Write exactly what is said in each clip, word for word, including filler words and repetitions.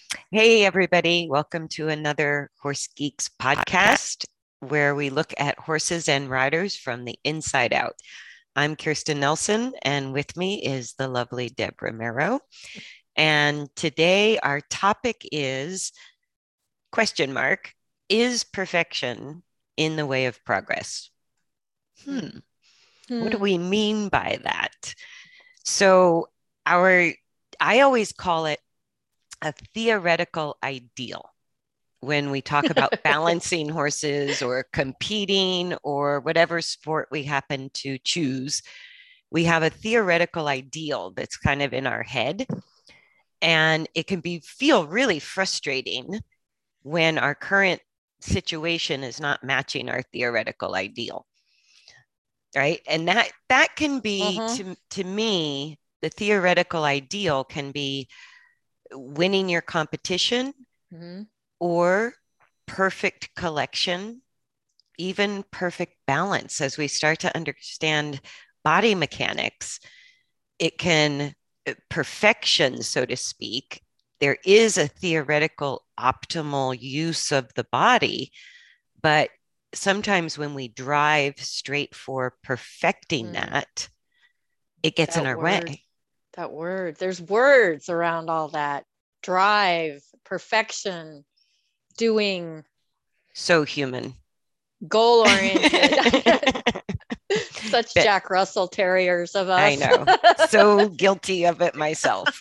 Hey, everybody. Welcome to another Horse Geeks podcast where we look at horses and riders from the inside out. I'm Kirsten Nelson, and with me is the lovely Deborah Mero. And today our topic is question mark, is perfection in the way of progress? Hmm, what do Hmm. we mean by that? So, our I always call it a theoretical ideal when we talk about balancing horses or competing or whatever sport we happen to choose. We have a theoretical ideal that's kind of in our head, and it can be feel really frustrating when our current situation is not matching our theoretical ideal, right? And that that can be Uh-huh. to to me the theoretical ideal can be winning your competition Hmm. or perfect collection, even perfect balance. As we start to understand body mechanics, it can uh, perfection, so to speak. There is a theoretical optimal use of the body, but sometimes when we drive straight for perfecting Hmm. that, it gets in That our word, way. that word. There's words around all that. Drive, perfection, doing, So human. goal oriented. Such But Jack Russell Terriers of I us. know, so guilty of it myself.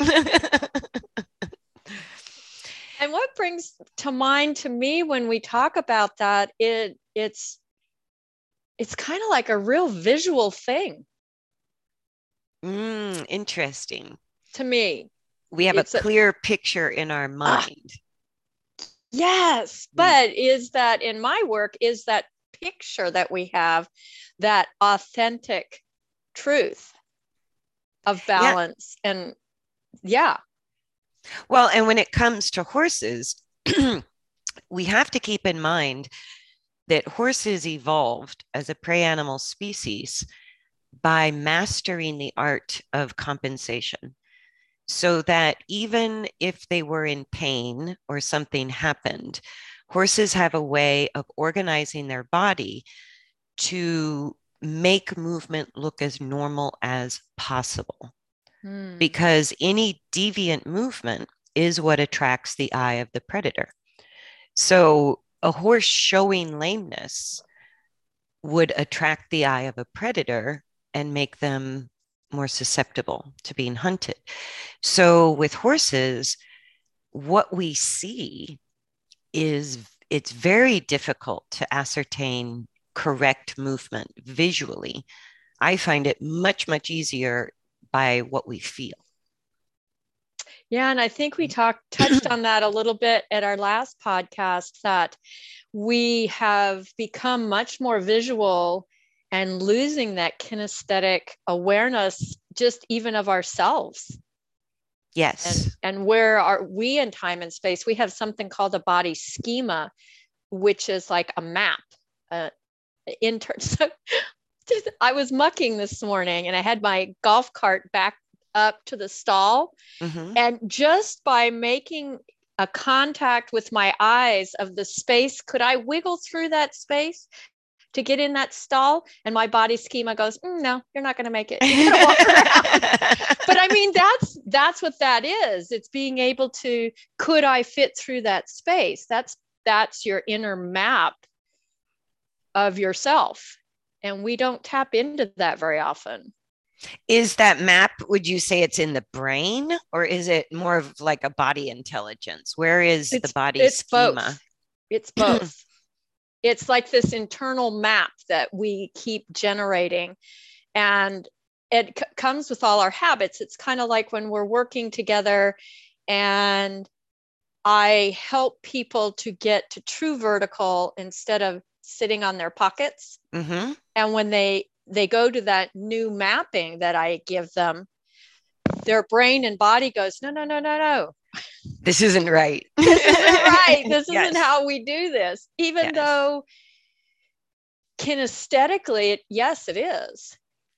And what brings to mind to me when we talk about that, it it's it's kind of like a real visual thing Mm, interesting. to me. We have a It's a clear picture in our ah, mind. yes, We, but is that in my work, is that picture that we have that authentic truth of yeah. balance? And yeah. Well, and when it comes to horses, we have to keep in mind that horses evolved as a prey animal species by mastering the art of compensation. So that even if they were in pain or something happened, horses have a way of organizing their body to make movement look as normal as possible, Hmm. because any deviant movement is what attracts the eye of the predator. So a horse showing lameness would attract the eye of a predator and make them more susceptible to being hunted. So with horses, what we see is it's very difficult to ascertain correct movement visually. I find it much, much easier by what we feel. Yeah, and I think we talked touched on that a little bit at our last podcast, that we have become much more visual and losing that kinesthetic awareness just even of ourselves. and Yes. and where are we in time and space? We have something called a body schema, which is like a map. uh, in so I was mucking this morning and I had my golf cart back up to the stall, Mm-hmm. and just by making a contact with my eyes of the space, could I wiggle through that space to get in that stall? And my body schema goes, mm, no, you're not going to make it. You got to walk around. But I mean, that's that's what that is. It's being able to, could I fit through that space? That's that's your inner map of yourself. And we don't tap into that very often. Is that map, would you say it's in the brain or is it more of like a body intelligence? Where is the It's body it's schema? both. It's both. It's like this internal map that we keep generating, and it c- comes with all our habits. It's kind of like when we're working together and I help people to get to true vertical instead of sitting on their pockets. Mm-hmm. And when they they go to that new mapping that I give them, their brain and body goes, no, no, no, no, no. This isn't right. This isn't right. This isn't Yes. how we do this. Even Yes. though kinesthetically, it, yes, it is.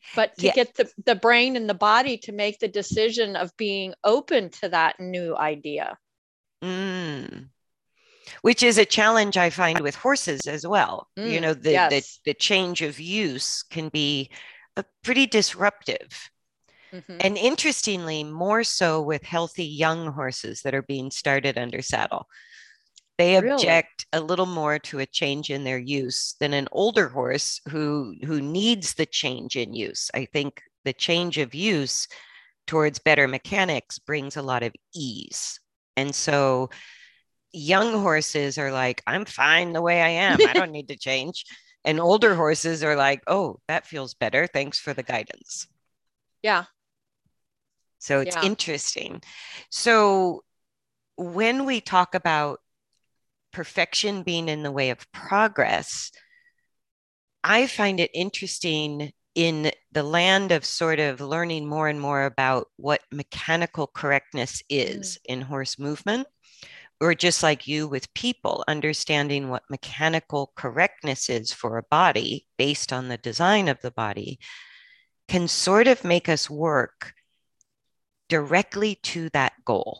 but to Yeah. get the, the brain and the body to make the decision of being open to that new idea. Mm. Which is a challenge I find with horses as well. You Mm, know, the, the, yes. the change of use can be a pretty disruptive. Mm-hmm. And interestingly, more so with healthy young horses that are being started under saddle. They Really? object a little more to a change in their use than an older horse who who needs the change in use. I think the change of use towards better mechanics brings a lot of ease. And so young horses are like, I'm fine the way I am. I don't need to change. And older horses are like, oh, that feels better. Thanks for the guidance. Yeah. So it's Yeah. interesting. So when we talk about perfection being in the way of progress, I find it interesting in the land of sort of learning more and more about what mechanical correctness Mm. is in horse movement, or just like you with people, understanding what mechanical correctness is for a body based on the design of the body can sort of make us work directly to that goal.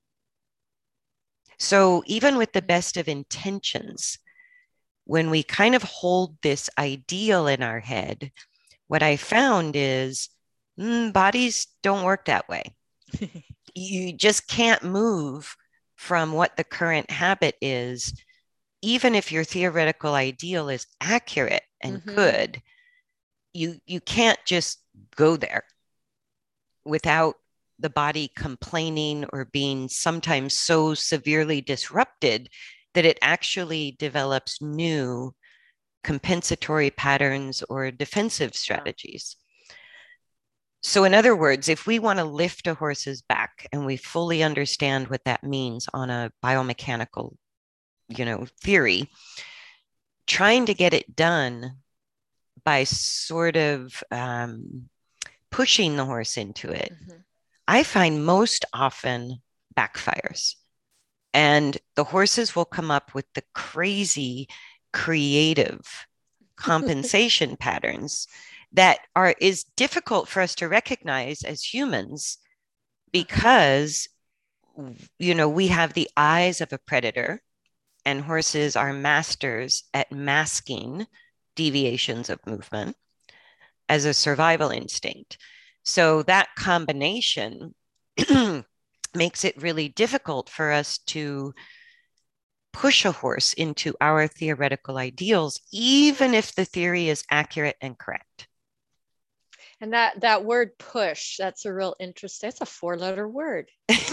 So even with the best of intentions, when we kind of hold this ideal in our head, what I found is mm, bodies don't work that way. You just can't move from what the current habit is, even if your theoretical ideal is accurate and Mm-hmm. good. You you can't just go there without the body complaining or being sometimes so severely disrupted that it actually develops new compensatory patterns or defensive strategies. So, in other words, if we want to lift a horse's back and we fully understand what that means on a biomechanical, you know, theory, trying to get it done by sort of um, pushing the horse into it, Mm-hmm. I find most often backfires. And the horses will come up with the crazy, creative compensation patterns that are is difficult for us to recognize as humans Uh-huh. because you know we have the eyes of a predator and horses are masters at masking deviations of movement as a survival instinct. So that combination makes it really difficult for us to push a horse into our theoretical ideals, even if the theory is accurate and correct. And that that word push, that's a real interesting, it's a four letter word.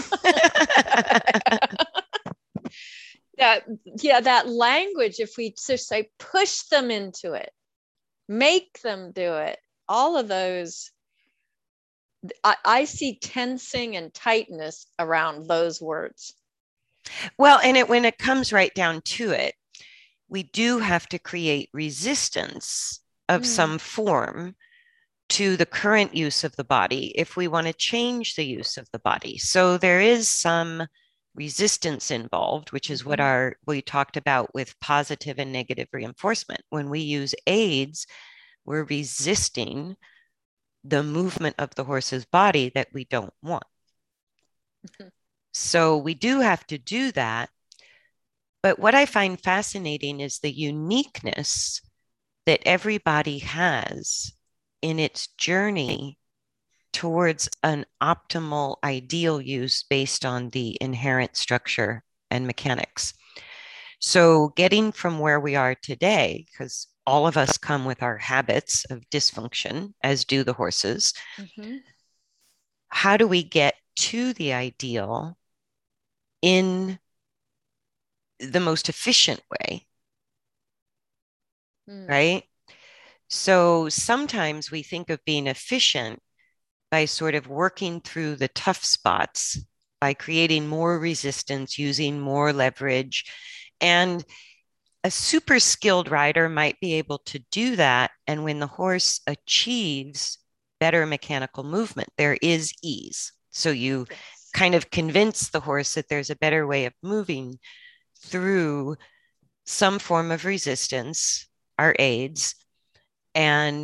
That yeah, that language, if we just say push them into it, make them do it, all of those, I, I see tensing and tightness around those words. Well, and it, when it comes right down to it, we do have to create resistance of Mm. some form to the current use of the body if we want to change the use of the body. So there is some resistance involved, which is what Mm-hmm. our we talked about with positive and negative reinforcement. When we use aids, we're resisting the movement of the horse's body that we don't want. Mm-hmm. So we do have to do that. But what I find fascinating is the uniqueness that everybody has in its journey towards an optimal ideal use based on the inherent structure and mechanics. So, getting from where we are today, because all of us come with our habits of dysfunction, as do the horses, Mm-hmm. how do we get to the ideal in the most efficient way? Mm. Right? So, sometimes we think of being efficient by sort of working through the tough spots, by creating more resistance, using more leverage. And a super skilled rider might be able to do that. And when the horse achieves better mechanical movement, there is ease. So you Yes. kind of convince the horse that there's a better way of moving through some form of resistance, our aids, and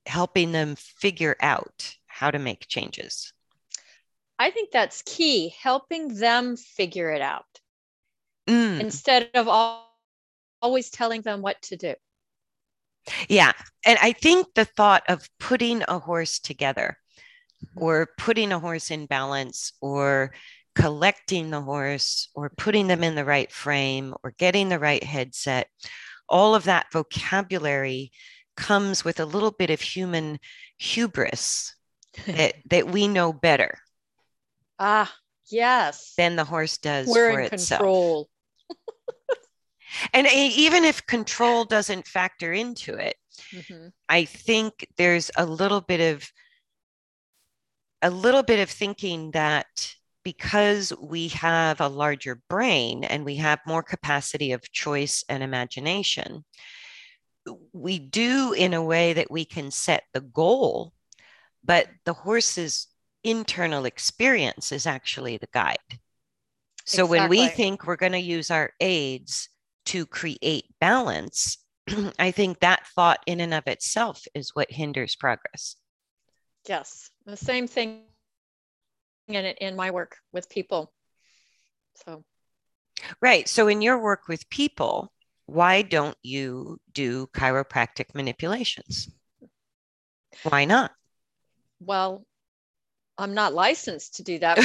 helping them figure out how to make changes? I think that's key, helping them figure it out Mm. instead of all, always telling them what to do. Yeah. And I think the thought of putting a horse together or putting a horse in balance or collecting the horse or putting them in the right frame or getting the right headset, all of that vocabulary comes with a little bit of human hubris that, that we know better. Ah, yes. Than the horse does We're for in itself. Control. And even if control doesn't factor into it, mm-hmm. I think there's a little bit of a little bit of thinking that because we have a larger brain and we have more capacity of choice and imagination, we do in a way that we can set the goal, but the horse's internal experience is actually the guide. So exactly. When we think we're going to use our aids to create balance, I think that thought in and of itself is what hinders progress. Yes, the same thing in in my work with people. So, right. So in your work with people, why don't you do chiropractic manipulations? Why not? Well, I'm not licensed to do that.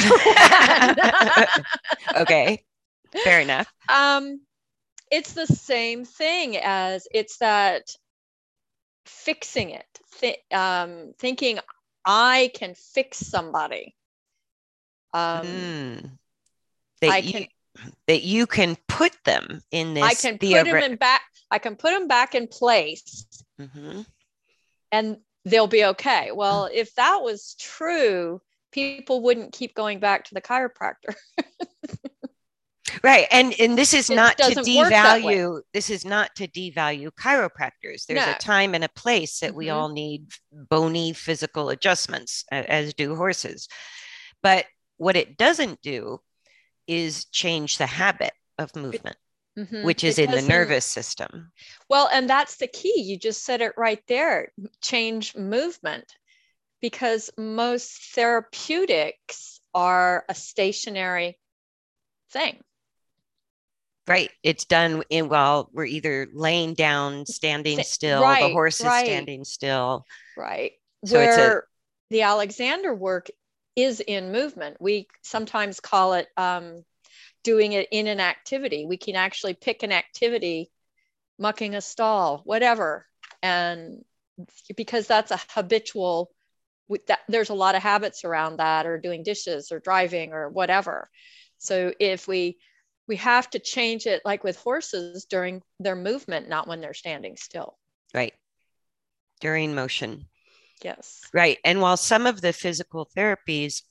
Okay, fair enough. Um, it's the same thing as it's that fixing it, th- um, thinking I can fix somebody. Um, mm. That I you, can that you can put them in this. I can theoret- put them in back. I can put them back in place, mm-hmm. and they'll be okay. Well, if that was true, people wouldn't keep going back to the chiropractor. Right. And and this is it not to devalue, this is not to devalue chiropractors. There's no. a time and a place that mm-hmm. we all need bony physical adjustments, as do horses. But what it doesn't do is change the habit of movement, mm-hmm. which is it in the nervous system. Well, and that's the key. You just said it right there. Change movement. Because most therapeutics are a stationary thing. Right. It's done in while we're either laying down, standing still, right, the horse is right. standing still. Right. So where it's a, the Alexander work is in movement. We sometimes call it um, doing it in an activity. We can actually pick an activity, mucking a stall, whatever. And because that's a habitual, that, there's a lot of habits around that, or doing dishes or driving or whatever. So if we we have to change it, like with horses, during their movement, not when they're standing still. Right. During motion. Yes. Right. And while some of the physical therapies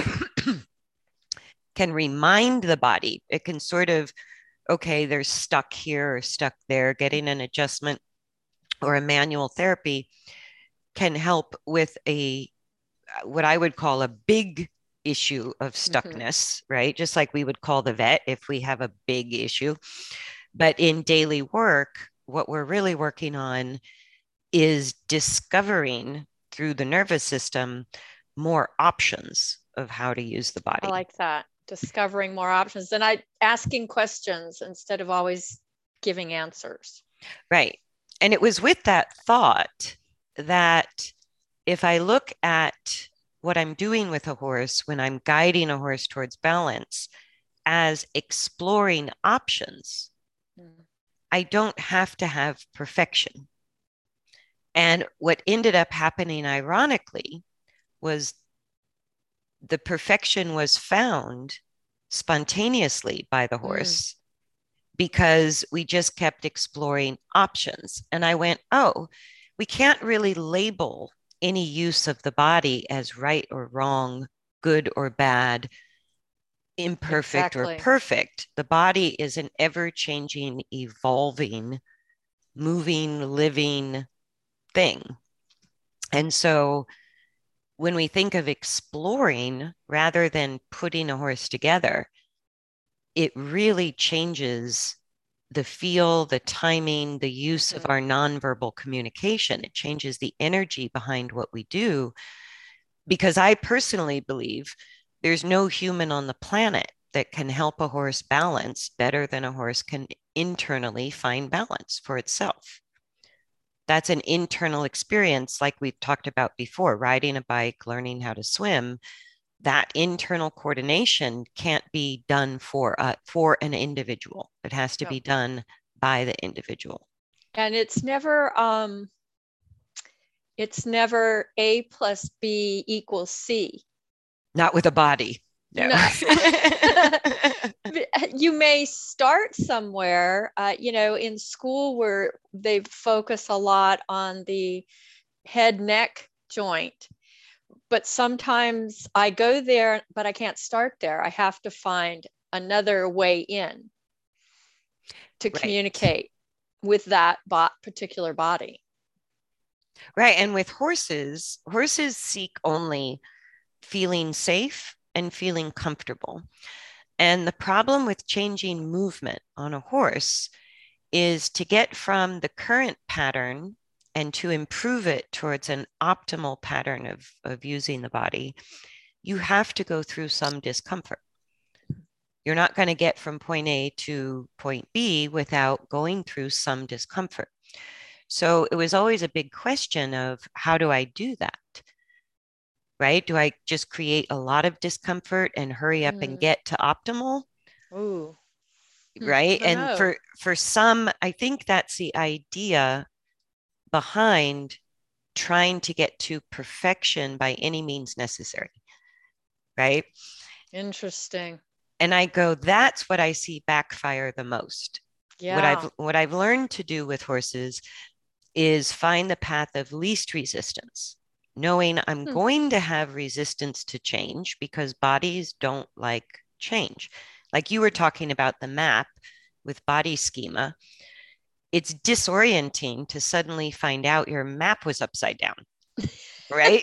can remind the body, it can sort of, okay, they're stuck here or stuck there, getting an adjustment or a manual therapy can help with a, what I would call a big issue of stuckness, mm-hmm. right? Just like we would call the vet if we have a big issue. But in daily work, what we're really working on is discovering through the nervous system more options of how to use the body. I like that. Discovering more options. And I asking questions instead of always giving answers. Right. And it was with that thought that if I look at what I'm doing with a horse when I'm guiding a horse towards balance as exploring options, mm. I don't have to have perfection. And what ended up happening, ironically, was the perfection was found spontaneously by the horse mm. because we just kept exploring options. And I went, oh, we can't really label any use of the body as right or wrong, good or bad, imperfect exactly. or perfect. The body is an ever-changing, evolving, moving, living thing. And so when we think of exploring rather than putting a horse together, it really changes the feel, the timing, the use of Mm-hmm. our nonverbal communication. It changes the energy behind what we do. Because I personally believe there's no human on the planet that can help a horse balance better than a horse can internally find balance for itself. That's an internal experience, like we've talked about before, riding a bike, learning how to swim. That internal coordination can't be done for uh, for an individual. It has to Yep. be done by the individual. And it's never um it's never A plus B equals C. Not with a body. No. No. You may start somewhere, uh, you know, in school where they focus a lot on the head neck joint. But sometimes I go there, but I can't start there. I have to find another way in to Right. communicate with that bot, particular body. Right. And with horses, horses seek only feeling safe and feeling comfortable. And the problem with changing movement on a horse is to get from the current pattern and to improve it towards an optimal pattern of, of using the body, you have to go through some discomfort. You're not going to get from point A to point B without going through some discomfort. So it was always a big question of how do I do that? Right? Do I just create a lot of discomfort and hurry up and Mm. get to optimal? Ooh. Right. And know. for for some, I think that's the idea behind trying to get to perfection by any means necessary. Right. Interesting. And I go, that's what I see backfire the most. Yeah. What I've what I've learned to do with horses is find the path of least resistance, knowing I'm Hmm. going to have resistance to change because bodies don't like change. Like you were talking about the map with body schema, it's disorienting to suddenly find out your map was upside down, right?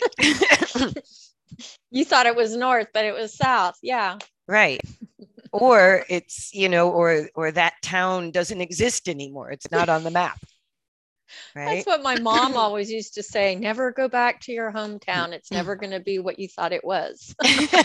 You thought it was north, but it was south. Yeah. Right. Or it's, you know, or or that town doesn't exist anymore. It's not on the map. Right. That's what my mom always used to say. Never go back to your hometown. It's never going to be what you thought it was.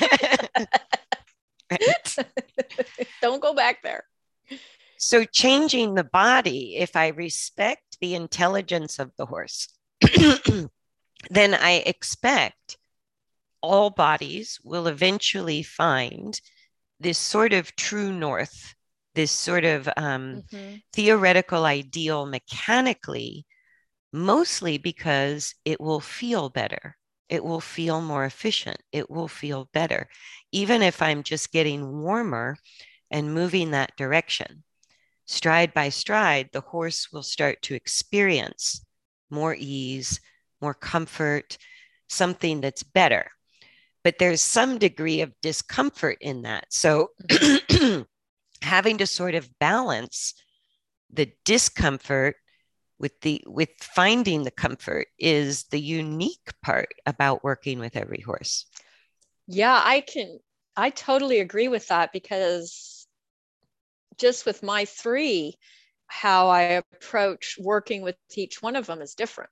Right. Don't go back there. So changing the body, if I respect the intelligence of the horse, then I expect all bodies will eventually find this sort of true north, this sort of um, mm-hmm. theoretical ideal mechanically, mostly because it will feel better. It will feel more efficient. It will feel better, even if I'm just getting warmer and moving that direction. Stride by stride, the horse will start to experience more ease, more comfort, something that's better. But there's some degree of discomfort in that. So having to sort of balance the discomfort with the with finding the comfort is the unique part about working with every horse. Yeah, I can I totally agree with that, because just with my three, how I approach working with each one of them is different.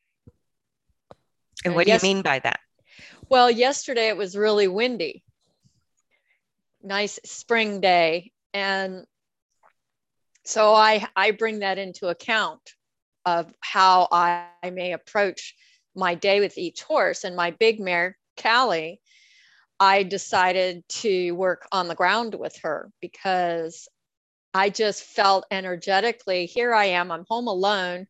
And what do yes, you mean by that? Well, yesterday it was really windy. Nice spring day. And so I, I bring that into account of how I, I may approach my day with each horse. And my big mare, Callie, I decided to work on the ground with her because I just felt energetically, here I am, I'm home alone.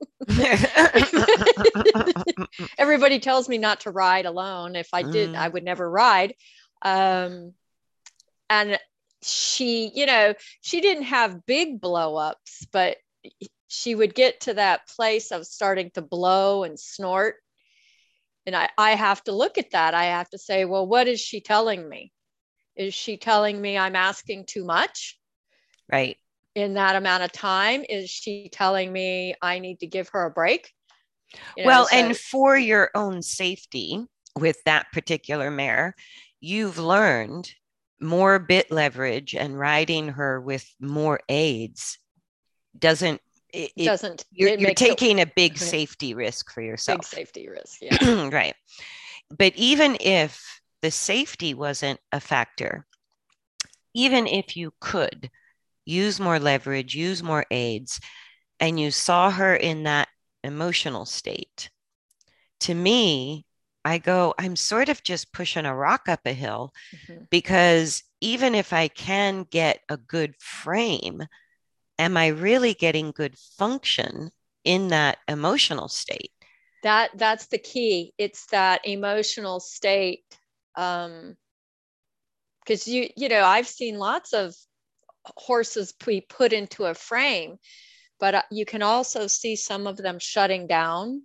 Everybody tells me not to ride alone. If I did, mm. I would never ride. Um, and she, you know, she didn't have big blow ups, but she would get to that place of starting to blow and snort. And I, I have to look at that. I have to say, well, what is she telling me? Is she telling me I'm asking too much? Right. In that amount of time? Is she telling me I need to give her a break? You know, well, so- and for your own safety with that particular mare, you've learned more bit leverage and riding her with more aids doesn't it, it Doesn't, you're it you're makes it taking a big safety risk for big yourself. safety risk. Yeah. Right. But even if the safety wasn't a factor, even if you could use more leverage, use more aids, and you saw her in that emotional state, to me, I go, I'm sort of just pushing a rock up a hill, Mm-hmm. because even if I can get a good frame, am I really getting good function in that emotional state? That that's the key. It's that emotional state. Um, because you you know I've seen lots of horses be put into a frame, but uh, you can also see some of them shutting down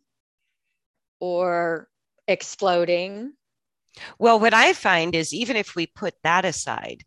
or exploding. Well, what I find is even if we put that aside,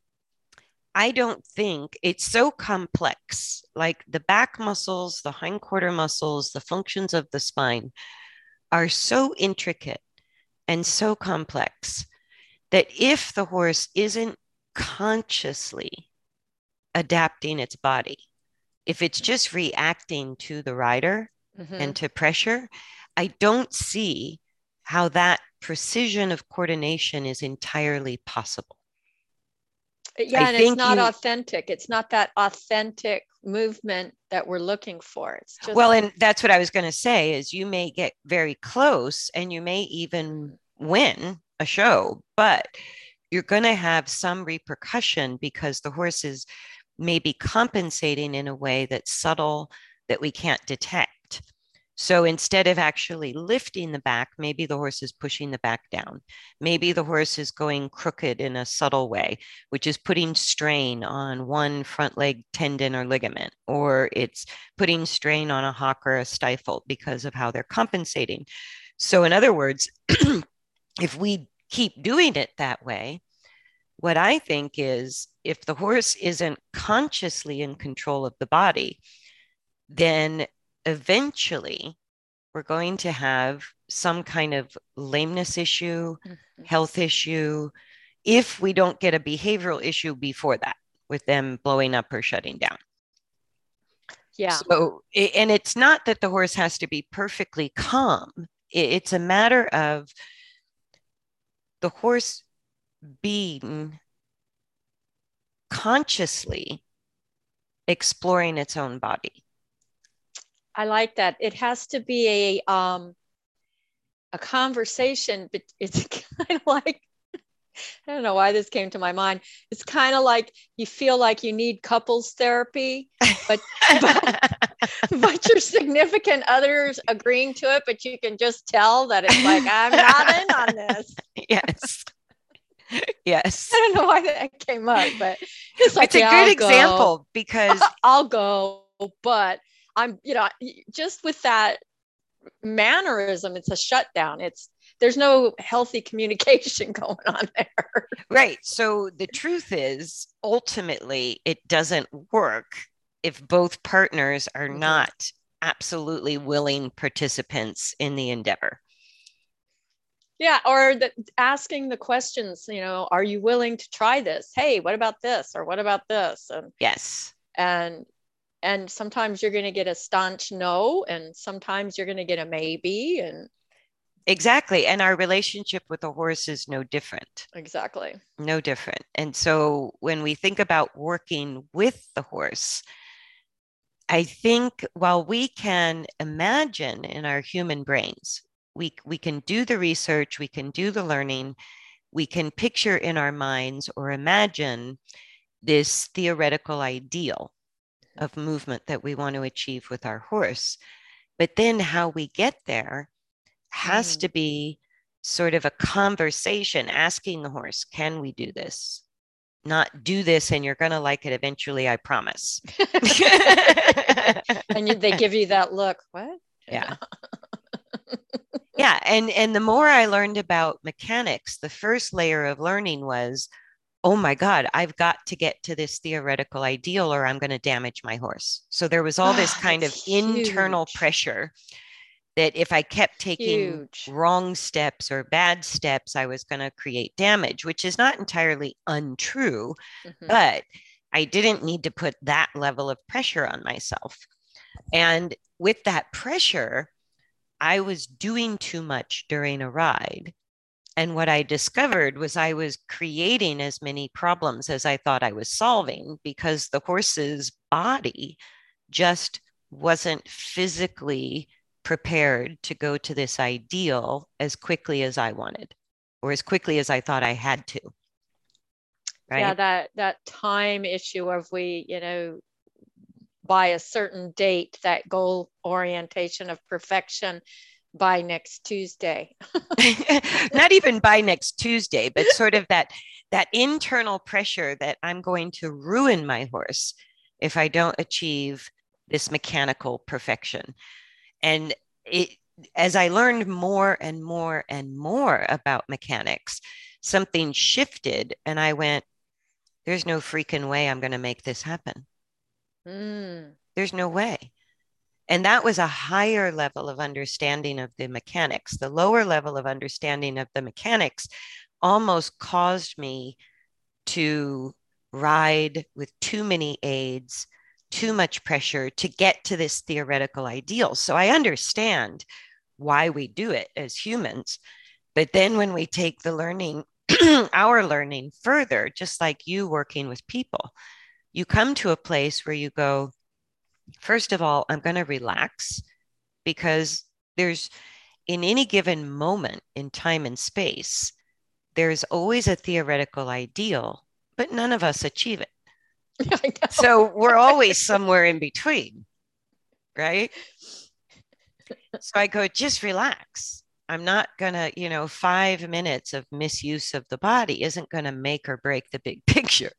I don't think it's so complex. Like the back muscles, the hindquarter muscles, the functions of the spine are so intricate and so complex that if the horse isn't consciously adapting its body, if it's just reacting to the rider Mm-hmm. and to pressure, I don't see how that precision of coordination is entirely possible. I Yeah, and it's think not you, authentic. It's not that authentic movement that we're looking for. It's well, just and that's what I was going to say is you may get very close and you may even win a show, but you're going to have some repercussion because the horse is maybe compensating in a way that's subtle that we can't detect. So instead of actually lifting the back, maybe the horse is pushing the back down. Maybe the horse is going crooked in a subtle way, which is putting strain on one front leg tendon or ligament, or it's putting strain on a hock or a stifle because of how they're compensating. So, in other words, if we keep doing it that way, what I think is if the horse isn't consciously in control of the body, then eventually we're going to have some kind of lameness issue, mm-hmm. health issue, if we don't get a behavioral issue before that with them blowing up or shutting down. Yeah. So, and it's not that the horse has to be perfectly calm. It's a matter of the horse being consciously exploring its own body. I like that. It has to be a um a conversation, but it's kind of like I don't know why this came to my mind. It's kind of like you feel like you need couples therapy, but but but your significant other's agreeing to it, but you can just tell that it's like I'm not in on this. Yes. Yes. I don't know why that came up, but it's like, It's a yeah, good I'll example go. because I'll go, but I'm, you know, just with that mannerism, it's a shutdown. It's there's no healthy communication going on there. right. So the truth is, ultimately, it doesn't work if both partners are Mm-hmm. not absolutely willing participants in the endeavor. Yeah, or the, asking the questions, you know, are you willing to try this? Hey, what about this? Or what about this? And Yes. and and sometimes you're going to get a staunch no, and sometimes you're going to get a maybe, and Exactly. And our relationship with the horse is no different. exactly. No different. And so when we think about working with the horse, I think while we can imagine in our human brains, we, we can do the research, we can do the learning, we can picture in our minds or imagine this theoretical ideal of movement that we want to achieve with our horse. But then how we get there has Mm. to be sort of a conversation asking the horse, can we do this? Not do this and you're going to like it eventually, I promise. And you, they give you that look. What? Yeah. Yeah. And, and the more I learned about mechanics, the first layer of learning was, oh my God, I've got to get to this theoretical ideal or I'm going to damage my horse. So there was all this Oh, kind of it's internal huge. pressure that if I kept taking Huge. wrong steps or bad steps, I was going to create damage, which is not entirely untrue. Mm-hmm. But I didn't need to put that level of pressure on myself. And with that pressure, I was doing too much during a ride. And what I discovered was I was creating as many problems as I thought I was solving because the horse's body just wasn't physically prepared to go to this ideal as quickly as I wanted or as quickly as I thought I had to. Right? Yeah, that that time issue of we, you know, by a certain date, that goal orientation of perfection by next Tuesday. Not even by next Tuesday, but sort of that that internal pressure that I'm going to ruin my horse if I don't achieve this mechanical perfection. And it, as I learned more and more and more about mechanics, something shifted and I went, there's no freaking way I'm going to make this happen. Mm. There's no way. And that was a higher level of understanding of the mechanics. The lower level of understanding of the mechanics almost caused me to ride with too many aids, too much pressure to get to this theoretical ideal. So I understand why we do it as humans. But then when we take the learning, our learning further, just like you working with people, you come to a place where you go, first of all, I'm going to relax because there's in any given moment in time and space, there's always a theoretical ideal, but none of us achieve it. So we're always somewhere in between, right? So I go, just relax. I'm not going to, you know, five minutes of misuse of the body isn't going to make or break the big picture.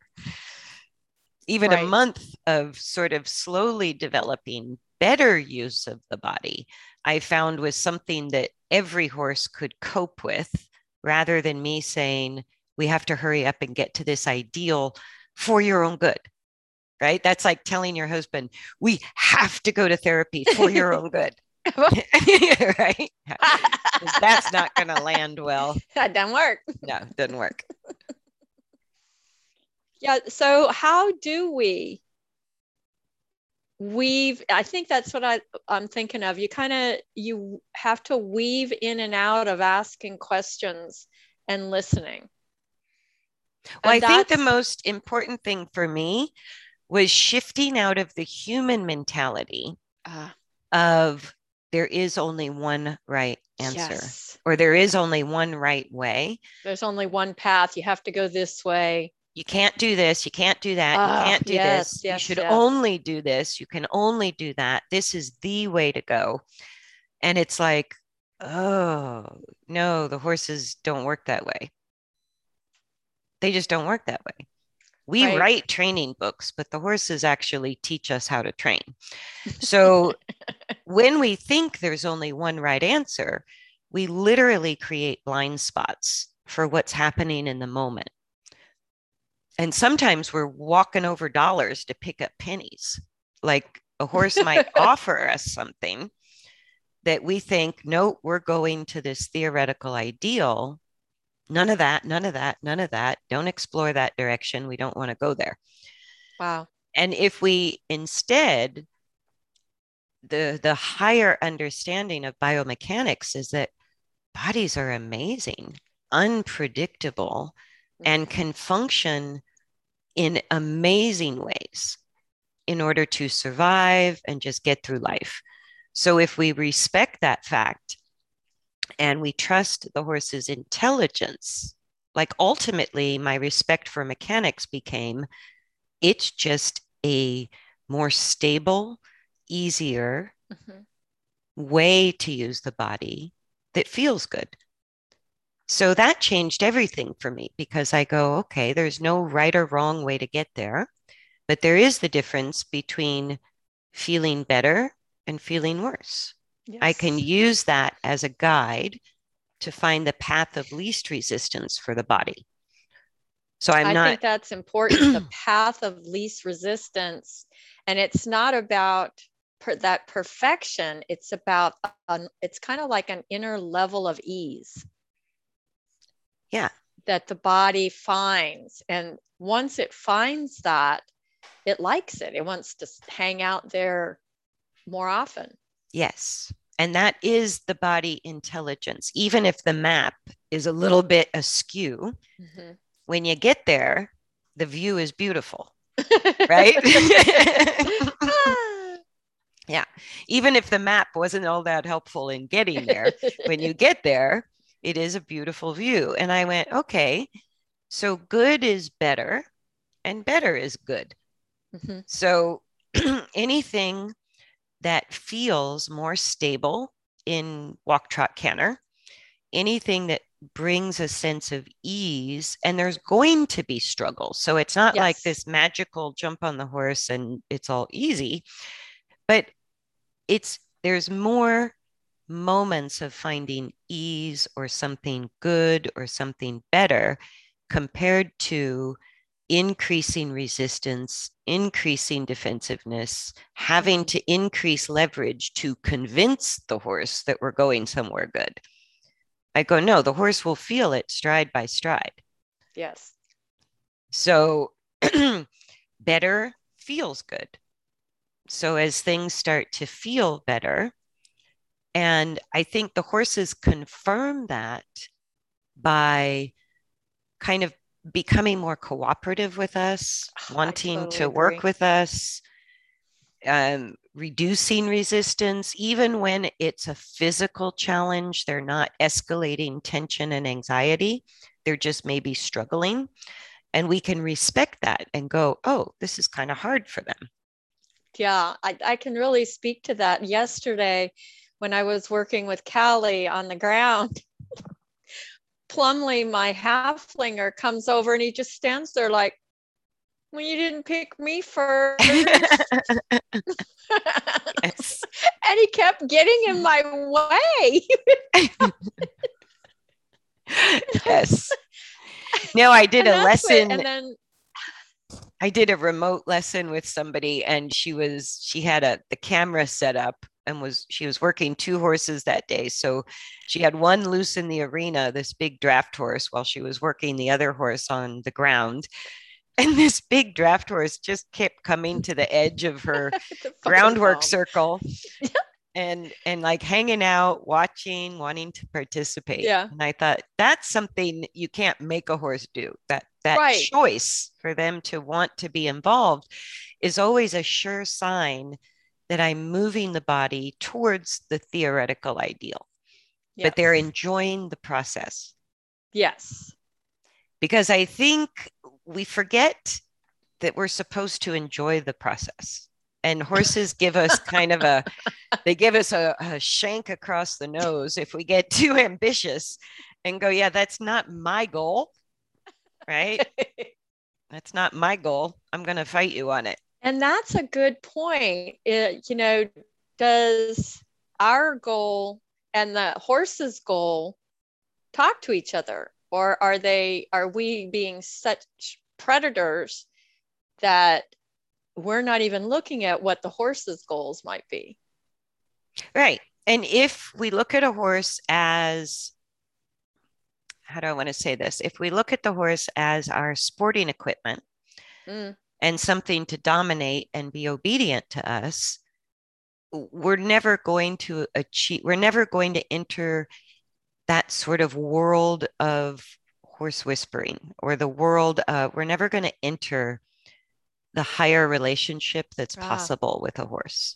Even right. a month of sort of slowly developing better use of the body, I found was something that every horse could cope with rather than me saying, we have to hurry up and get to this ideal for your own good, right? That's like telling your husband, we have to go to therapy for your own good. Right? That's not going to land well. That doesn't work. No, it doesn't work. Yeah. So how do we weave? I think that's what I, I'm thinking of. You kind of, you have to weave in and out of asking questions and listening. Well, and I think the most important thing for me was shifting out of the human mentality uh, of there is only one right answer, yes. or there is only one right way. There's only one path. You have to go this way. You can't do this. You can't do that. Uh, you can't do yes, this. Yes, you should yes. only do this. You can only do that. This is the way to go. And it's like, oh, no, the horses don't work that way. They just don't work that way. We right. write training books, but the horses actually teach us how to train. So when we think there's only one right answer, we literally create blind spots for what's happening in the moment. And sometimes we're walking over dollars to pick up pennies. Like a horse might offer us something that we think, no, we're going to this theoretical ideal. None of that, none of that, none of that. Don't explore that direction. We don't want to go there. Wow. And if we instead, the, the higher understanding of biomechanics is that bodies are amazing, unpredictable, mm-hmm. and can function in amazing ways in order to survive and just get through life. So if we respect that fact, and we trust the horse's intelligence, like ultimately my respect for mechanics became, it's just a more stable, easier mm-hmm. way to use the body that feels good. So that changed everything for me because I go, okay, there's no right or wrong way to get there, but there is the difference between feeling better and feeling worse. Yes. I can use that as a guide to find the path of least resistance for the body. So I'm I not... think that's important, the path of least resistance. And it's not about per- that perfection. It's about, um, it's kind of like an inner level of ease. Yeah. That the body finds. And once it finds that, it likes it. It wants to hang out there more often. Yes. And that is the body intelligence. Even if the map is a little bit askew, mm-hmm. when you get there, the view is beautiful, right? Yeah. Even if the map wasn't all that helpful in getting there, when you get there, it is a beautiful view. And I went, okay, so good is better and better is good. Mm-hmm. So anything that feels more stable in walk, trot, canter, anything that brings a sense of ease, and there's going to be struggle. So it's not yes. like this magical jump on the horse and it's all easy, but it's there's more moments of finding ease or something good or something better compared to increasing resistance, increasing defensiveness, having to increase leverage to convince the horse that we're going somewhere good. I go, no, the horse will feel it stride by stride. Yes. So better feels good. So as things start to feel better, and I think the horses confirm that by kind of becoming more cooperative with us, wanting totally to agree. Work with us, um, reducing resistance, even when it's a physical challenge. They're not escalating tension and anxiety. They're just maybe struggling. And we can respect that and go, oh, this is kind of hard for them. Yeah, I, I can really speak to that. Yesterday, when I was working with Callie on the ground, Plumley, my halflinger, comes over and he just stands there like, well, you didn't pick me first. Yes. And he kept getting in my way. Yes. No, I did and a lesson. What, and then I did a remote lesson with somebody, and she was she had a the camera set up and was she was working two horses that day. So she had one loose in the arena, this big draft horse, while she was working the other horse on the ground. And this big draft horse just kept coming to the edge of her groundwork circle and and like hanging out, watching, wanting to participate. Yeah. And I thought that's something you can't make a horse do. That that right. choice for them to want to be involved is always a sure sign that I'm moving the body towards the theoretical ideal. Yes. But they're enjoying the process. Yes. Because I think we forget that we're supposed to enjoy the process. And horses give us kind of a, they give us a, a shank across the nose if we get too ambitious and go, yeah, that's not my goal, right? That's not my goal. I'm going to fight you on it. And that's a good point. It, you know, does our goal and the horse's goal talk to each other? Or are they, are we being such predators that we're not even looking at what the horse's goals might be? Right. And if we look at a horse as, how do I want to say this? If we look at the horse as our sporting equipment mm. and something to dominate and be obedient to us, we're never going to achieve, we're never going to enter that sort of world of horse whispering or the world of, we're never going to enter the higher relationship that's ah. possible with a horse.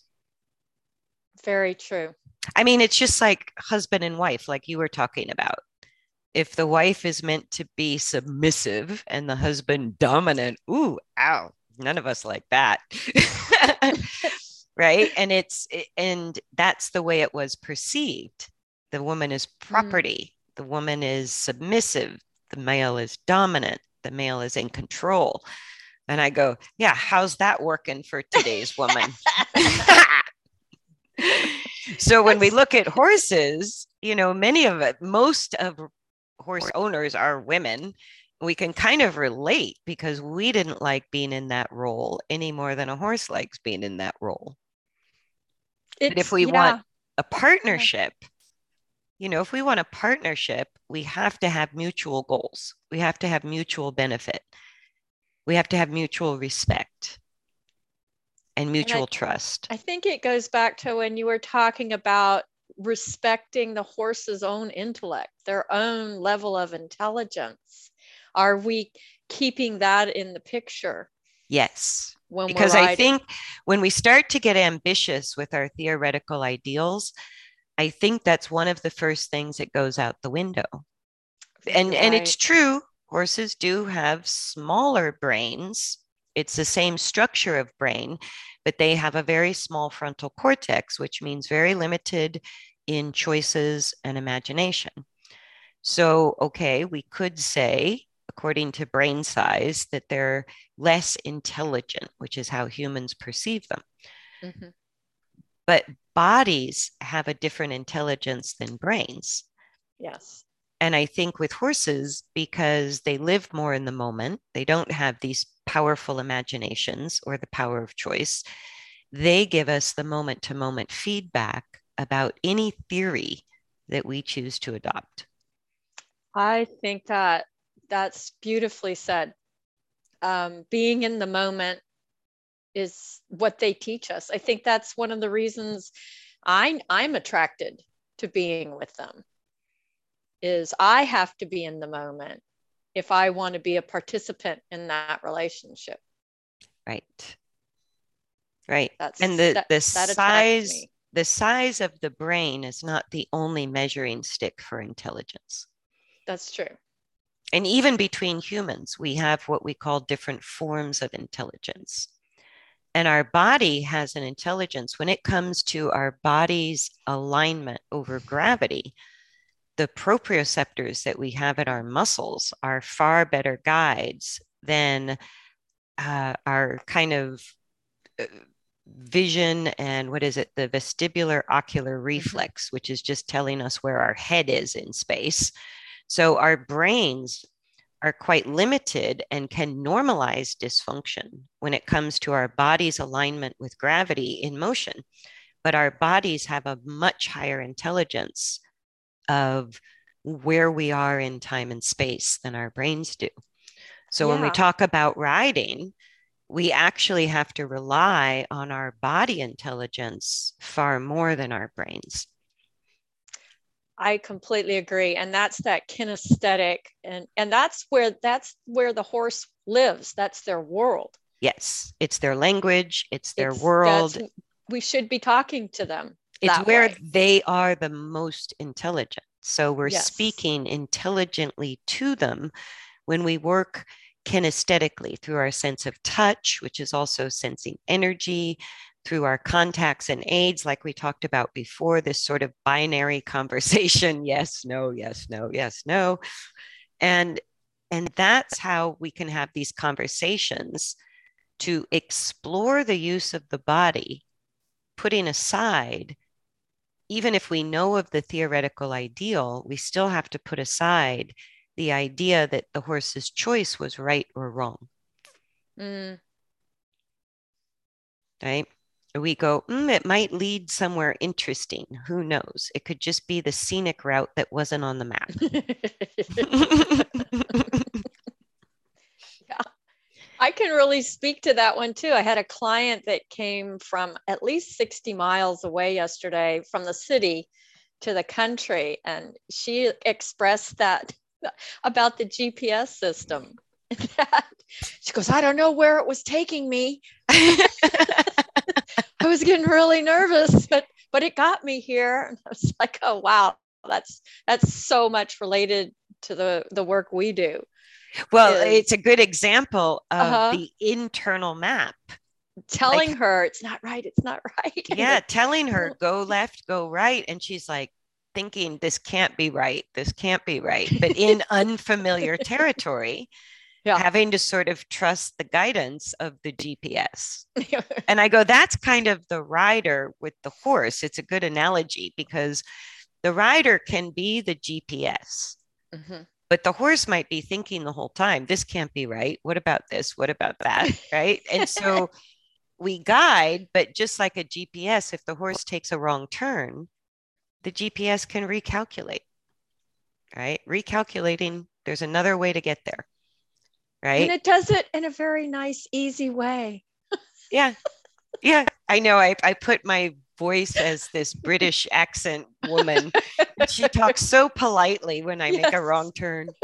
Very true. I mean, it's just like husband and wife, like you were talking about. If the wife is meant to be submissive and the husband dominant, ooh, ow, none of us like that. Right. And it's, and that's the way it was perceived. The woman is property. Mm. The woman is submissive. The male is dominant. The male is in control. And I go, yeah, how's that working for today's woman? So when we look at horses, you know, many of it, most of horse owners are women. We can kind of relate because we didn't like being in that role any more than a horse likes being in that role. It's, but if we yeah. want a partnership, you know, if we want a partnership, we have to have mutual goals. We have to have mutual benefit. We have to have mutual respect. and And I, mutual trust. I think it goes back to when you were talking about respecting the horse's own intellect, their own level of intelligence. Are we keeping that in the picture? Yes. When Because we're I riding? think when we start to get ambitious with our theoretical ideals, I think that's one of the first things that goes out the window. And You're and it's right. true, horses do have smaller brains. It's the same structure of brain, but they have a very small frontal cortex, which means very limited in choices and imagination. So, okay, we could say, according to brain size, that they're less intelligent, which is how humans perceive them. Mm-hmm. But bodies have a different intelligence than brains. Yes. And I think with horses, because they live more in the moment, they don't have these powerful imaginations or the power of choice. They give us the moment to moment feedback about any theory that we choose to adopt. I think that that's beautifully said. Um, being in the moment is what they teach us. I think that's one of the reasons I, I'm attracted to being with them, is I have to be in the moment if I want to be a participant in that relationship. Right. Right. And That's the that the that attracts size me. the size of the brain is not the only measuring stick for intelligence. That's true. And even between humans, we have what we call different forms of intelligence. And our body has an intelligence when it comes to our body's alignment over gravity. The proprioceptors that we have in our muscles are far better guides than uh, our kind of uh, vision and what is it, the vestibular ocular Mm-hmm. reflex, which is just telling us where our head is in space. So our brains are quite limited and can normalize dysfunction when it comes to our body's alignment with gravity in motion. But our bodies have a much higher intelligence of where we are in time and space than our brains do. So when we Yeah, talk about riding, we actually have to rely on our body intelligence far more than our brains. I completely agree. And that's that kinesthetic, and and that's where that's where the horse lives. That's their world. Yes, it's their language, it's their It's that's world, we should be talking to them it's that where way. they are the most intelligent. So we're Yes. speaking intelligently to them when we work kinesthetically through our sense of touch, which is also sensing energy, through our contacts and aids, like we talked about before, this sort of binary conversation yes, no, yes, no, yes, no. And and that's how we can have these conversations to explore the use of the body, putting aside, even if we know of the theoretical ideal, we still have to put aside the idea that the horse's choice was right or wrong, Mm. right? We go, mm, it might lead somewhere interesting. Who knows? It could just be the scenic route that wasn't on the map. Yeah, I can really speak to that one too. I had a client that came from at least sixty miles away yesterday from the city to the country, and she expressed that about the G P S system. She goes, I don't know where it was taking me. I was getting really nervous, but but it got me here. And I was like, oh wow, that's that's so much related to the the work we do. Well, it's Is a good example of uh-huh the internal map. telling Like, her it's not right, it's not right. And yeah, the telling her go left, go right. And she's like thinking, this can't be right. This can't be right. But in unfamiliar territory, yeah. having to sort of trust the guidance of the G P S. And I go, that's kind of the rider with the horse. It's a good analogy because the rider can be the G P S, Mm-hmm. but the horse might be thinking the whole time, this can't be right. What about this? What about that? Right. And so we guide, but just like a G P S, if the horse takes a wrong turn, the G P S can recalculate, right? Recalculating, there's another way to get there, And right? it does it in a very nice, easy way. Yeah. Yeah, I know. I, I put my voice as this British accent woman, and she talks so politely when I make a Yes. wrong turn.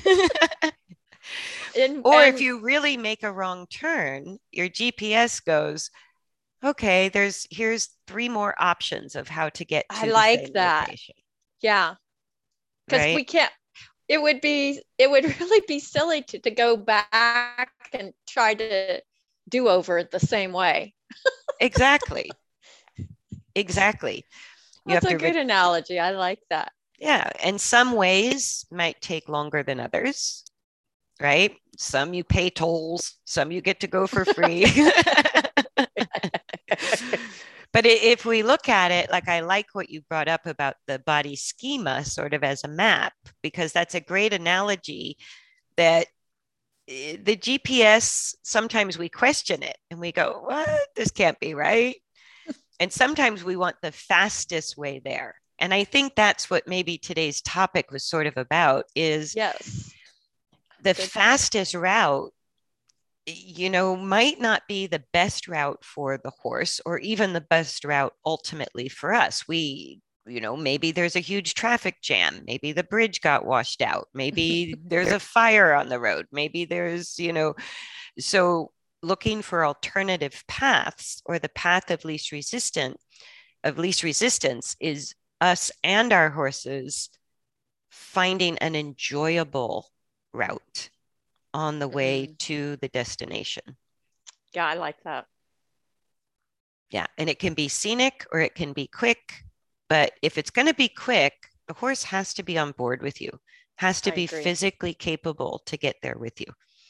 And, Or if and you really make a wrong turn, your G P S goes, okay, there's here's three more options of how to get I to the like same that. location, Yeah. Because right? we can't, it would be, it would really be silly to, to go back and try to do over it the same way. Exactly. Exactly. You That's have a to, good re- analogy. I like that. yeah. And some ways might take longer than others, right? Some you pay tolls, some you get to go for free. But if we look at it, like I like what you brought up about the body schema sort of as a map, because that's a great analogy that eh, the G P S, sometimes we question it and we go, what? This can't be right. And sometimes we want the fastest way there. And I think that's what maybe today's topic was sort of about is Yes. the Good point. fastest route, you know, might not be the best route for the horse or even the best route ultimately for us. We, you know, maybe there's a huge traffic jam. Maybe the bridge got washed out. Maybe there's a fire on the road. Maybe there's, you know, so looking for alternative paths or the path of least resistant of least resistance is us and our horses finding an enjoyable route on the way Mm. to the destination. Yeah, I like that. Yeah. And it can be scenic or it can be quick. But if it's going to be quick, the horse has to be on board with you, has to I be agree. physically capable to get there with you.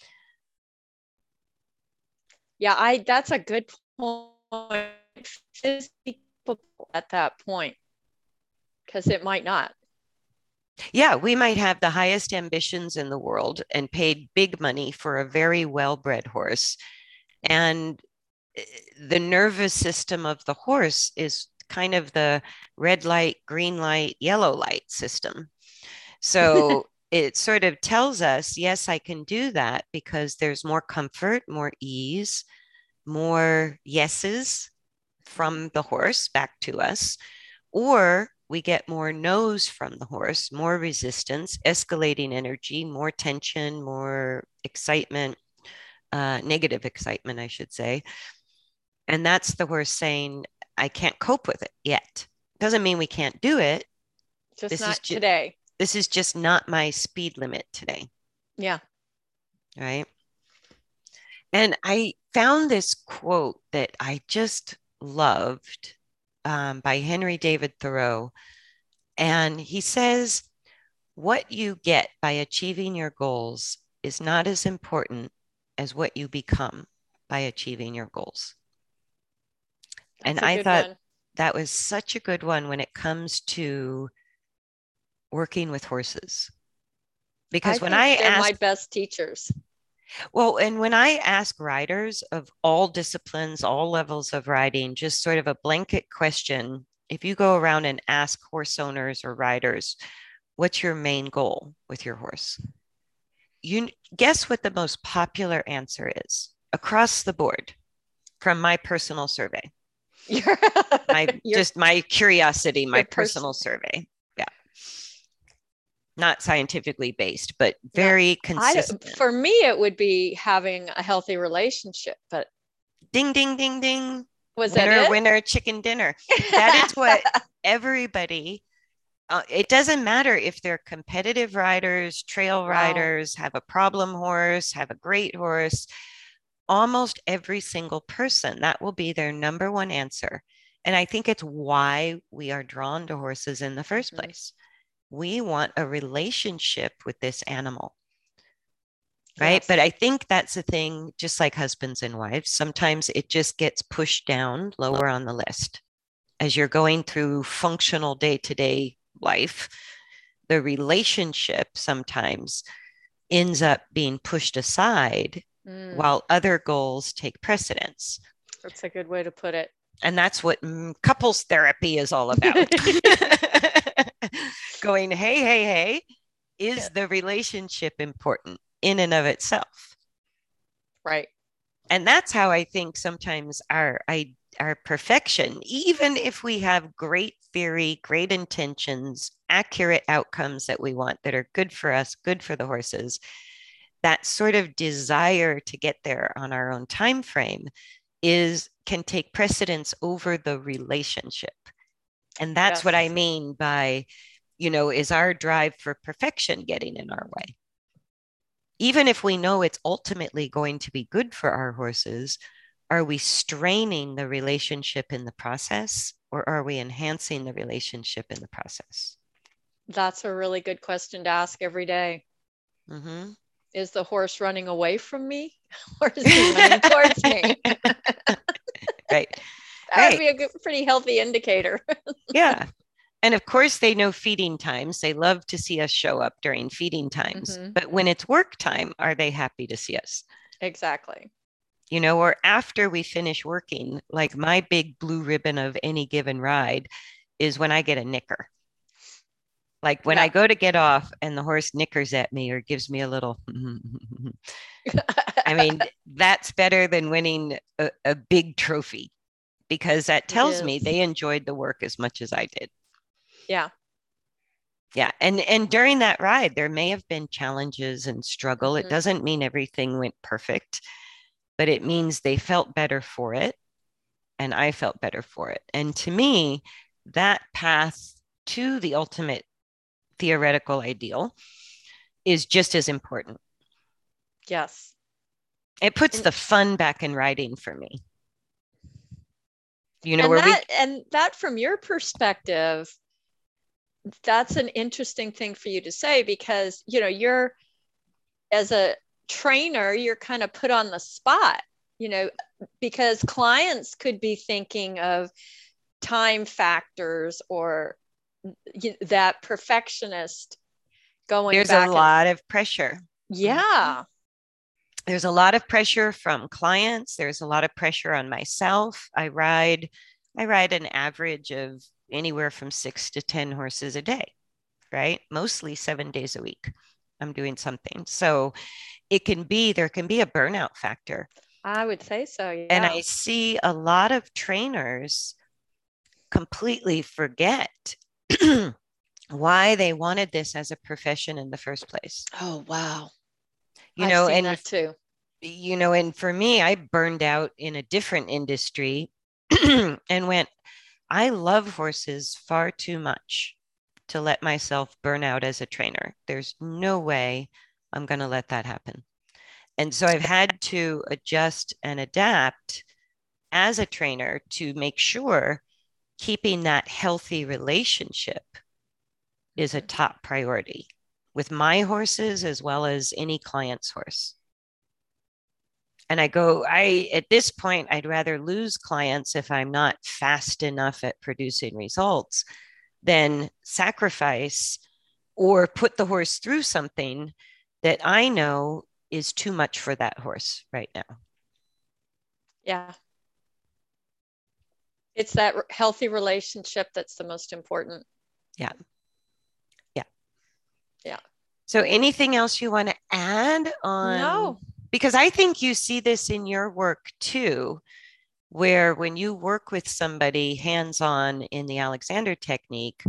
Yeah, I that's a good point. Physically at that point, because it might not. Yeah, we might have the highest ambitions in the world and paid big money for a very well bred horse. And eh, the nervous system of the horse is kind of the red light, green light, yellow light system. So it sort of tells us, yes, I can do that because there's more comfort, more ease, more yeses from the horse back to us, or we get more no's from the horse, more resistance, escalating energy, more tension, more excitement, uh, negative excitement, I should say. And that's the horse saying, I can't cope with it yet. Doesn't mean we can't do it. Just This is not just today. this is just not my speed limit today. Yeah. Right. And I found this quote that I just loved um, by Henry David Thoreau. And he says, what you get by achieving your goals is not as important as what you become by achieving your goals. And That's a I good thought one. that was such a good one when it comes to working with horses. I Because when think I they're my ask, best teachers. well, and when I ask riders of all disciplines, all levels of riding, just sort of a blanket question, if you go around and ask horse owners or riders, what's your main goal with your horse? You guess what the most popular answer is across the board from my personal survey. You're My you're just my curiosity, my your personal person. survey. Yeah. Not scientifically based, but No, very I consistent. for me it would be having a healthy relationship, but Ding, ding, ding, ding. was that Winner, it? winner, chicken dinner. That is what everybody, uh, it doesn't matter if they're competitive riders, trail Wow. riders, have a problem horse, have a great horse. Almost every single person, that will be their number one answer. And I think it's why we are drawn to horses in the first Mhm. place. We want a relationship with this animal. Right. But Yes. I think that's the thing, just like husbands and wives, sometimes it just gets pushed down lower on the list. As you're going through functional day to day life, the relationship sometimes ends up being pushed aside Mm, while other goals take precedence. that's a good way to put it. And that's what mm, couples therapy is all about. Going, hey, hey, hey, is the relationship important in and of itself? Right. And that's how I think sometimes our I our perfection, even if we have great theory, great intentions, accurate outcomes that we want that are good for us, good for the horses, that sort of desire to get there on our own time frame is can take precedence over the relationship. And that's what I Yes. mean by, you know, is our drive for perfection getting in our way? Even if we know it's ultimately going to be good for our horses, are we straining the relationship in the process, or are we enhancing the relationship in the process? That's a really good question to ask every day. Mm-hmm. Is the horse running away from me or is he running towards me? Right. That would Right. be a good, pretty healthy indicator. Yeah. And of course, they know feeding times. They love to see us show up during feeding times. Mm-hmm. But when it's work time, are they happy to see us? Exactly. You know, or after we finish working, like my big blue ribbon of any given ride is when I get a nicker. Like when I Yeah. go to get off and the horse nickers at me or gives me a little, I mean, that's better than winning a, a big trophy because that It tells me is. they enjoyed the work as much as I did. Yeah. Yeah. And and during that ride, there may have been challenges and struggle. It Mm-hmm. doesn't mean everything went perfect, but it means they felt better for it and I felt better for it. And to me, that path to the ultimate theoretical ideal is just as important. Yes. It puts And the fun back in writing for me. You know, and where we that and that from your perspective, that's an interesting thing for you to say because, you know, you're as a trainer, you're kind of put on the spot, you know, because clients could be thinking of time factors or that perfectionist going there's a back and lot of pressure. Mhm. yeah. There's a lot of pressure from clients. There's a lot of pressure on myself. I ride, I ride an average of anywhere from six to ten horses a day, right? Mostly seven days a week. I'm doing something. So it can be, there can be a burnout factor. I would say so. And Yeah. I see a lot of trainers completely forget why they wanted this as a profession in the first place. Oh, wow. You I've know, seen and that too. you know, and for me, I burned out in a different industry and went, I love horses far too much to let myself burn out as a trainer. There's no way I'm going to let that happen. And so I've had to adjust and adapt as a trainer to make sure keeping that healthy relationship is a Mm-hmm. top priority with my horses as well as any client's horse. And I go, I, at this point, I'd rather lose clients if I'm not fast enough at producing results than sacrifice or put the horse through something that I know is too much for that horse right now. Yeah. It's that healthy relationship that's the most important. Yeah. Yeah. Yeah. So anything else you want to add on? No. Because I think you see this in your work too, where when you work with somebody hands on in the Alexander technique,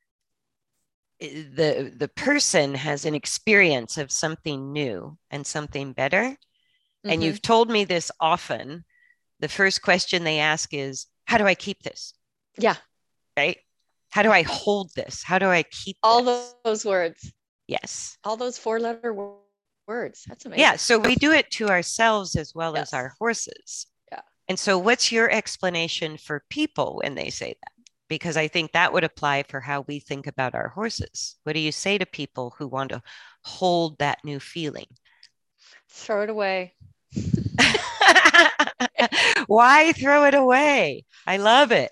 the the person has an experience of something new and something better. And Mm-hmm. you've told me this often. The first question they ask is, how do I keep this? Yeah. Right? How do I hold this? How do I keep All this? those words, Yes. all those four letter words. That's Yeah. amazing. So we do it to ourselves as well as Yes. our horses. Yeah. And so, what's your explanation for people when they say that? Because I think that would apply for how we think about our horses. What do you say to people who want to hold that new feeling? Throw it away. Why throw it away? I love it.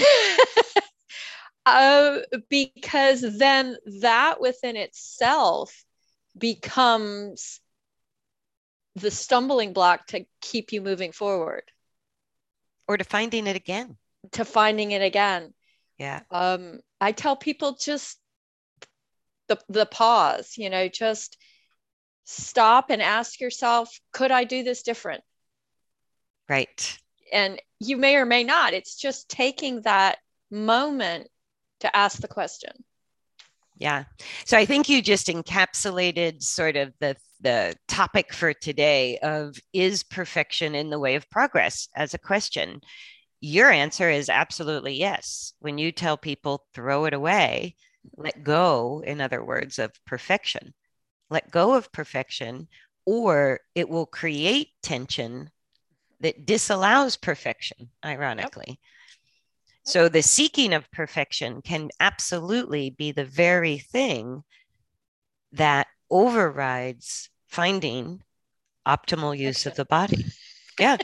uh, because then that within itself becomes the stumbling block to keep you moving forward, Or to finding it again. to finding it again. Yeah. Um, I tell people just the the pause, you know, just stop and ask yourself, could I do this different? Right. And you may or may not. It's just taking that moment to ask the question. Yeah. So I think you just encapsulated sort of the the topic for today of, is perfection in the way of progress, as a question. Your answer is absolutely yes. When you tell people throw it away, let go, in other words, of perfection. Let go of perfection, or it will create tension that disallows perfection, ironically. Yep. So the seeking of perfection can absolutely be the very thing that overrides finding optimal use of the body. Yeah.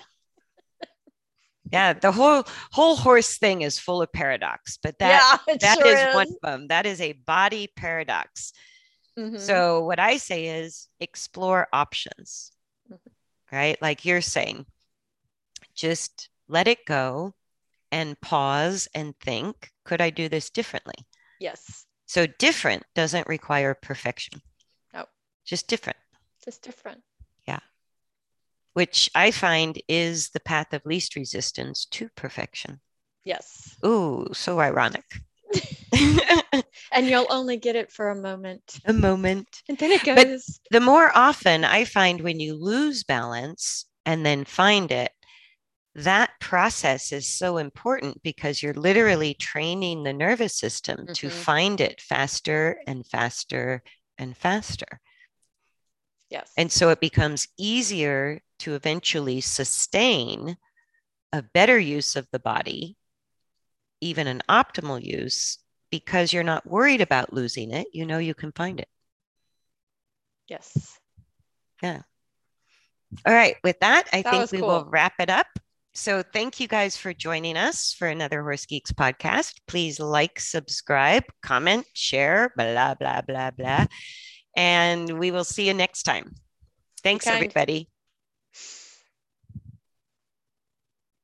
Yeah, the whole whole horse thing is full of paradox, but that yeah, that sure is, is one of them. That is a body paradox. Mm-hmm. So what I say is explore options, mm-hmm. right? Like you're saying, just let it go and pause and think, could I do this differently? Yes. So different doesn't require perfection. No. Just different. Just different. Yeah. Which I find is the path of least resistance to perfection. Yes. Ooh, so ironic. And you'll only get it for a moment. A moment. And then it goes. But the more often I find when you lose balance and then find it, that process is so important because you're literally training the nervous system mm-hmm. to find it faster and faster and faster. Yes. And so it becomes easier to eventually sustain a better use of the body, even an optimal use, because you're not worried about losing it. You know you can find it. Yes. Yeah. All right. With that, I that think we cool. will wrap it up. So thank you guys for joining us for another Horse Geeks podcast. Please like, subscribe, comment, share, blah, blah, blah, blah. And we will see you next time. Thanks, everybody.